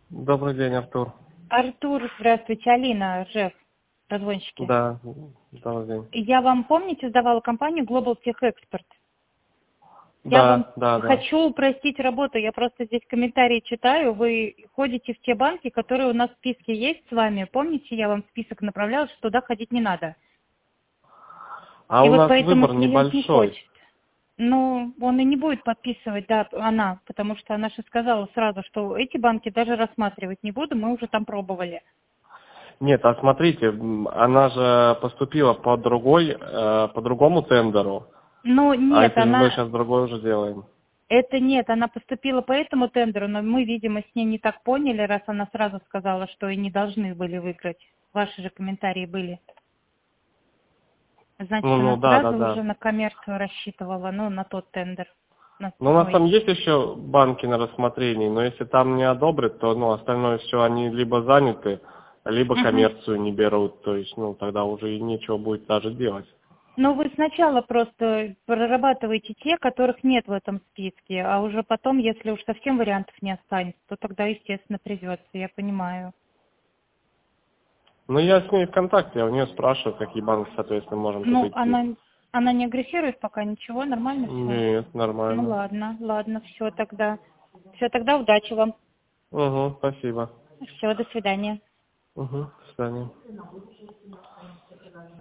Добрый день, Артур. Артур, здравствуйте, Алина, Ржев, разгонщики. Да, добрый день. Я вам, помните, сдавала компанию Global Tech Expert? Я вам Да. хочу упростить работу, я просто здесь комментарии читаю, вы ходите в те банки, которые у нас в списке есть с вами. Помните, я вам список направляла, что туда ходить не надо. А И у вот нас поэтому выбор клиент не небольшой. хочет. Ну, он и не будет подписывать, да, она, потому что она же сказала сразу, что эти банки даже рассматривать не буду, мы уже там пробовали. Нет, а смотрите, она же поступила по другому тендеру. Ну, А нет, это же мы она сейчас другой уже делаем. Это нет, она поступила по этому тендеру, но мы, видимо, с ней не так поняли, раз она сразу сказала, что и не должны были выиграть. Ваши же комментарии были. Значит, Ну, она да. сразу уже на коммерцию рассчитывала, ну, на тот тендер, на Ну, у нас там свой. есть еще банки на рассмотрении, но если там не одобрят, то, остальное все, они либо заняты, либо Мгм. коммерцию не берут. То есть, тогда уже и нечего будет даже делать. Но вы сначала просто прорабатываете те, которых нет в этом списке, а уже потом, если уж совсем вариантов не останется, то тогда, естественно, придется, я понимаю. Ну, я с ней в контакте, я у нее спрашиваю, какие банки, соответственно, можем тут Ну, идти. она не агрессирует пока, ничего, нормально все? Нет, Ну нормально. ладно, все тогда. Все тогда удачи вам. Угу, спасибо. Все, до свидания. Угу, до свидания.